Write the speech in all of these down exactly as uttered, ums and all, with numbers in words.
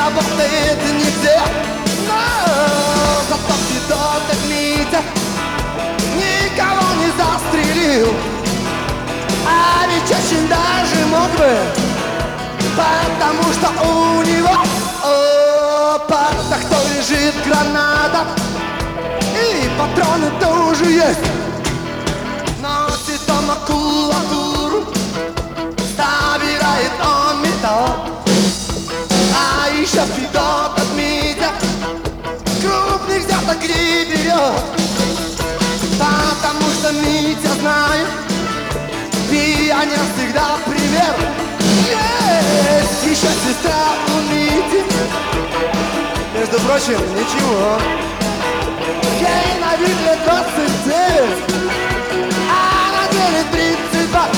работает нигде. Но зато Федот как Митя никого не застрелил. А ведь очень даже мог бы, потому что у него о, под тахтой лежит граната, и патроны тоже есть. Носит он макулатуру, собирает он металл. А еще Федот от Митя крупных взяток не берет, потому что Митя знает, пионер всегда пример. Есть еще сестра у Мити, между прочим, ничего, ей на вид лет двадцать девять, а на деле тридцать два.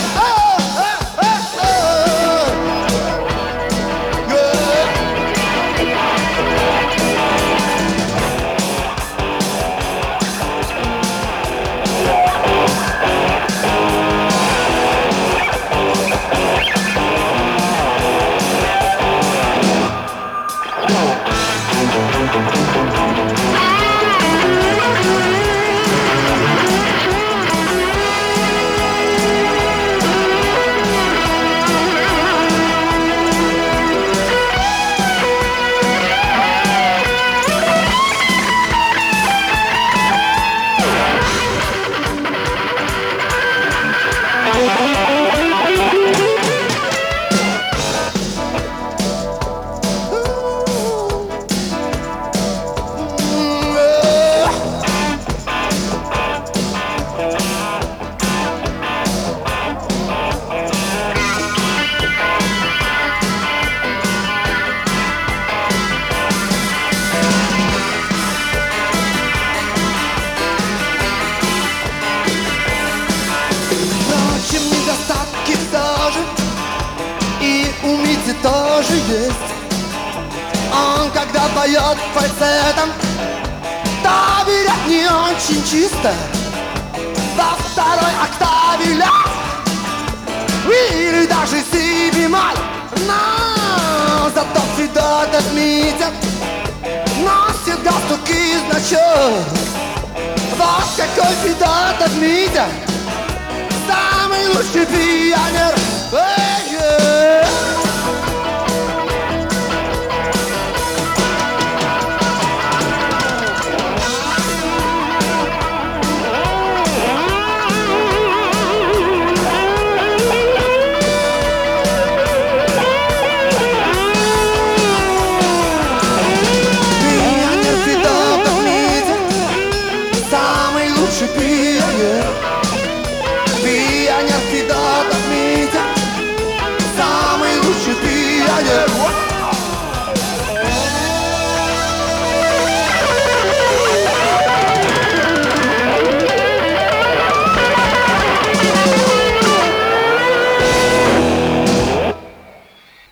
Тоже есть. Он когда поет фальцетом, то берет не очень чисто, во второй октаве ля или даже си бемоль. Но зато Федот от Митя носит галстук и значок. Вот какой Федот от Митя, самый лучший пионер. Эй-эй! Пионер Федот